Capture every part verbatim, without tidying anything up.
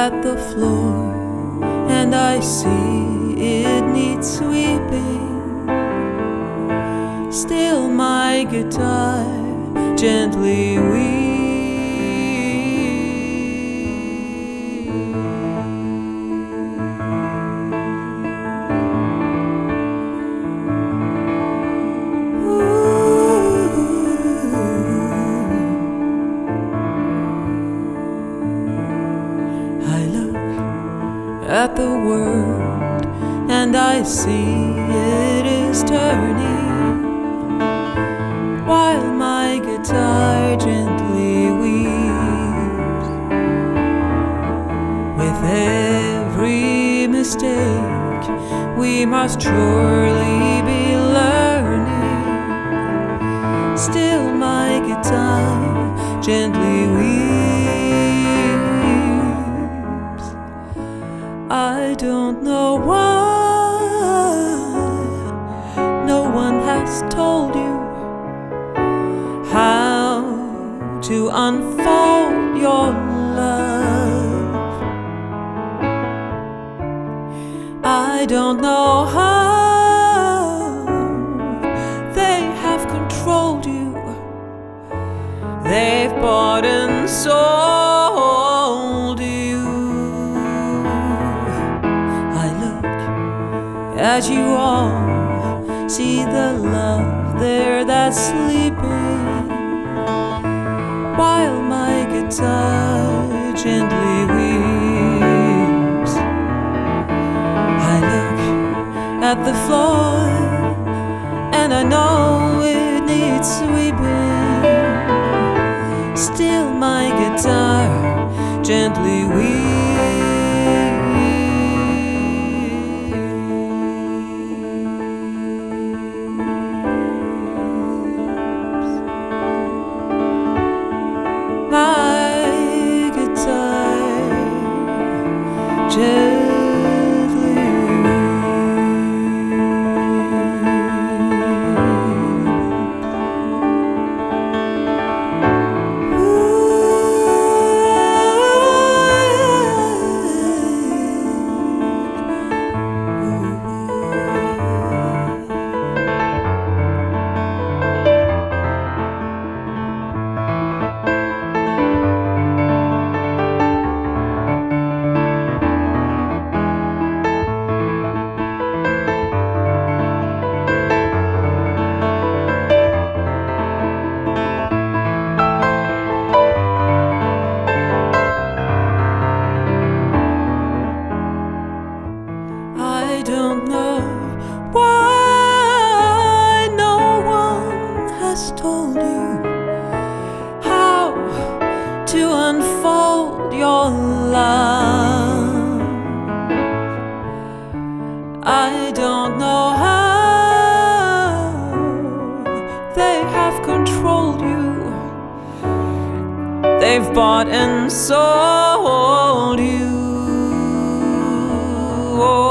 at the floor, and I see it needs sweeping. Still my guitar gently weeps. I look at the world and I see it is turning, while my guitar gently weeps. With every mistake we must surely be learning. Still my guitar gently weeps. I don't know why no one has told you how to unfold your love. I don't know how they have controlled you. They've bought and sold you. I look at you all, see the love there that's sleeping, while my guitar gently weeps. I look at the floor and I know it needs sweeping. Still my guitar gently weeps. My guitar gently I don't know why no one has told you how to unfold your love. I don't know how they have controlled you. They've bought and sold you. Oh.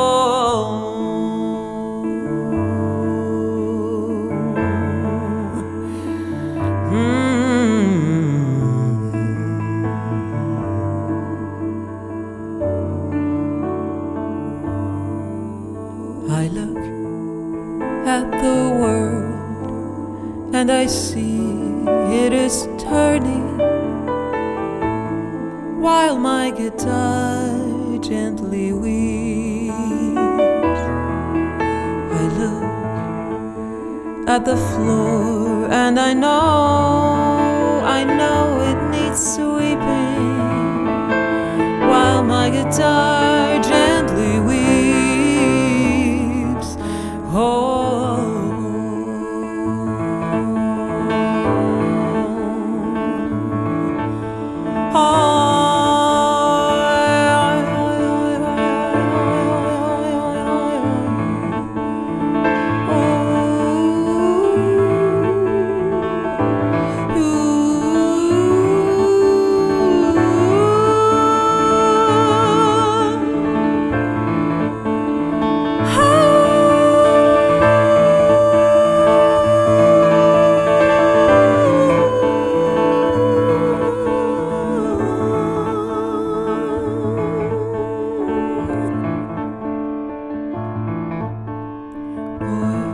I look at the world and I see it is turning, while my guitar gently weeps. I look at the floor and I know, I know it needs sweeping, while my guitar gently weeps. Oh. more.